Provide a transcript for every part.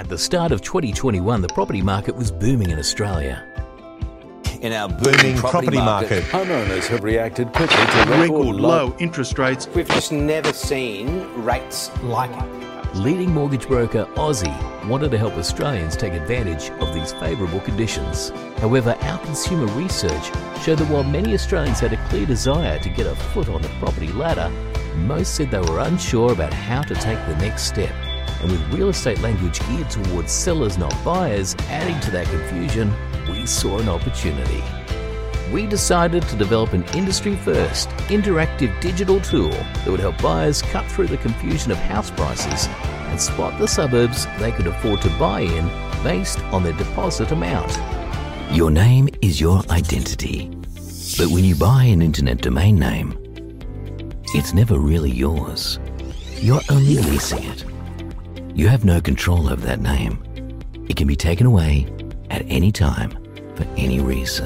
At the start of 2021, the property market was booming in Australia. In our booming property market, homeowners have reacted quickly to record low interest rates. We've just never seen rates like it. Leading mortgage broker Aussie wanted to help Australians take advantage of these favourable conditions. However, our consumer research showed that while many Australians had a clear desire to get a foot on the property ladder, most said they were unsure about how to take the next step. And with real estate language geared towards sellers, not buyers, adding to that confusion, we saw an opportunity. We decided to develop an industry-first, interactive digital tool that would help buyers cut through the confusion of house prices and spot the suburbs they could afford to buy in based on their deposit amount. Your name is your identity. But when you buy an internet domain name, it's never really yours. You're only leasing it. You have no control over that name. It can be taken away at any time for any reason.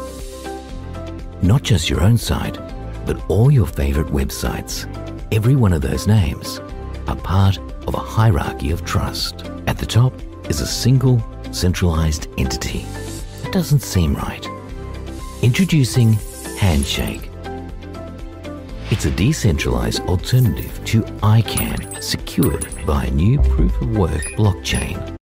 Not just your own site, but all your favorite websites. Every one of those names are part of a hierarchy of trust. At the top is a single, centralized entity. That doesn't seem right. Introducing Handshake. It's a decentralized alternative to ICANN, secured by a new proof-of-work blockchain.